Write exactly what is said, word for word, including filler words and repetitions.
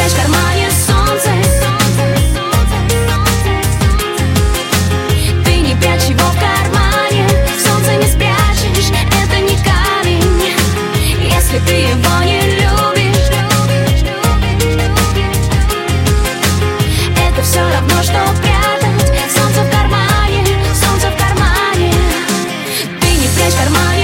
прячь в кармане солнце. Ты не прячь его в кармане. Солнце не спрячешь, это не камень. Если ты его не любишь, это все равно, что прятать солнце в кармане. Солнце в кармане. Ты не прячь в кармане